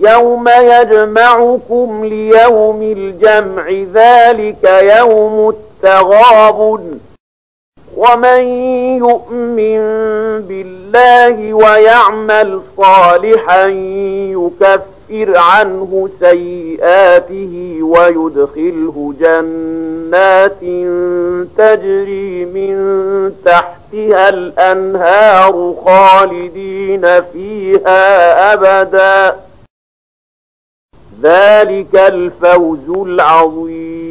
يوم يجمعكم ليوم الجمع ذلك يوم التغابن ومن يؤمن بالله ويعمل صالحا يكفر عنه سيئاته ويدخله جنات تجري من تحتها الأنهار خالدين فيها أبدا ذلك الفوز العظيم.